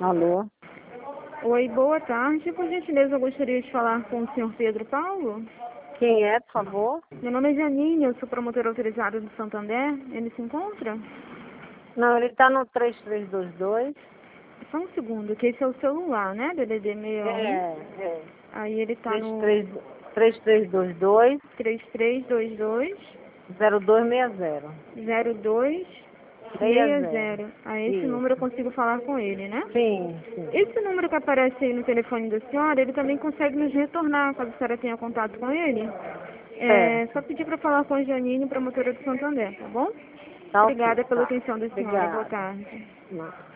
Alô? Oi, boa tarde. Por gentileza, eu gostaria de falar com o senhor Pedro Paulo. Quem é, por favor? Meu nome é Janine, eu sou promotora autorizada do Santander. Ele se encontra? Não, ele tá no 3322. Só um segundo, que esse é o celular, né? DDD 61. É. Aí ele tá no 3322 3322 0260. 0260. A esse Isso. número eu consigo falar com ele, né? Sim. Esse número que aparece aí no telefone da senhora, ele também consegue nos retornar, caso a senhora tenha contato com ele. É só pedir para falar com a Janine, promotora do Santander, tá bom? Tá ok, Obrigada pela tá. atenção da senhora. Boa Obrigada. tarde. Não.